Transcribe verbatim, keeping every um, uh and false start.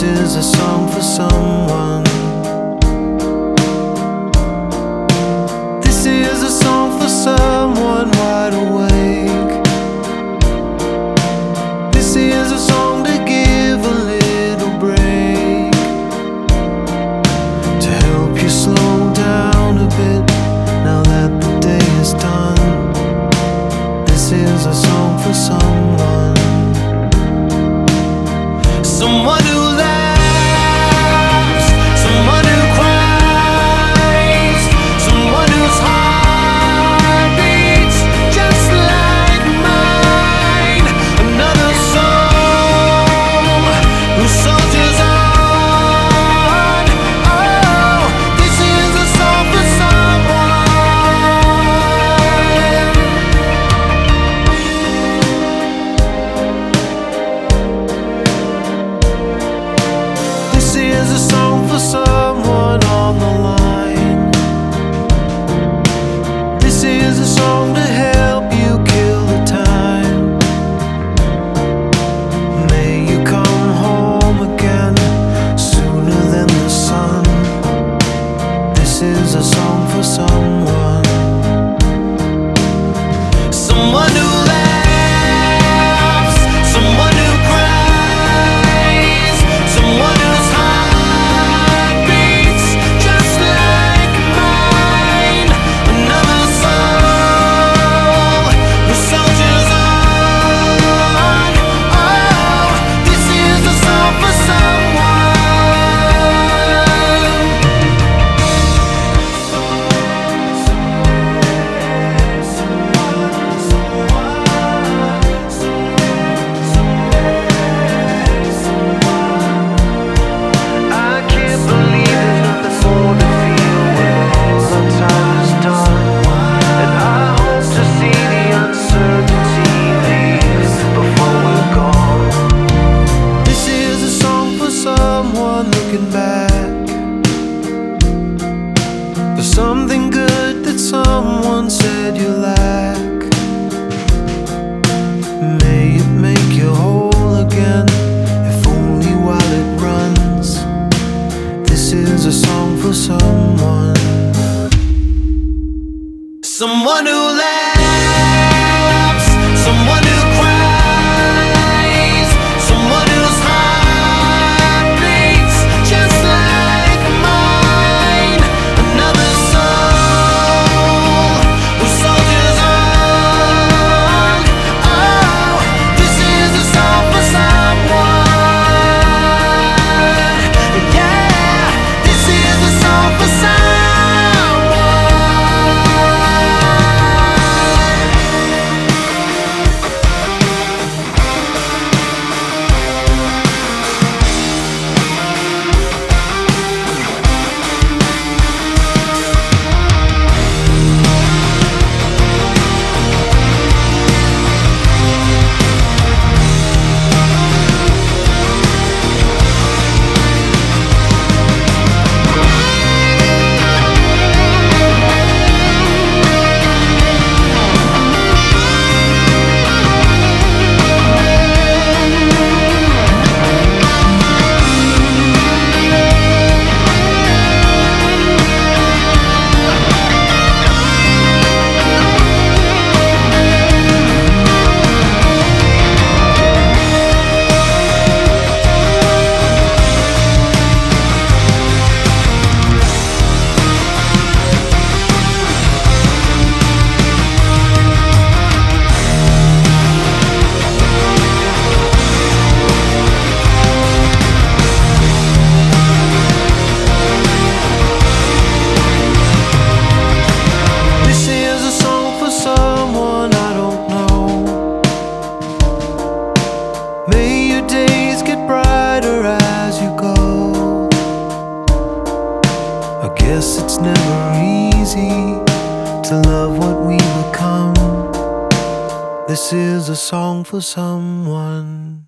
is a song for someone. This is a song for someone wide awake. This is a song to give a little break, to help you slow down a bit now that the day is done. This is a song for someone. Someone who laughs, someone who cries, someone whose heart beats just like mine. Another soul who soldiers on. Oh, this is a song for This is a song for someone on the line. This is a song to help you kill the time. May you come home again sooner than the sun. This is a song for someone. Someone who laughs, someone who cries, someone whose heart beats just like mine. Another soul who soldiers on. Oh, this is a song for I can't believe there's nothing more to feel when all the time is done. And I hope to see the uncertainty leave before we're gone. This is a song for someone looking back, for something good that someone said you lack. May it make you whole again, if only while it runs. This is a song for someone. Someone who laughs, someone who cries, someone whose heart beats just like mine. Another soul who soldiers on. Oh, this is a song for someone. Yeah, this is a song for someone. This is a song for someone I don't know. May your days get brighter as you go. I guess it's never easy to love what we become. This is a song for someone.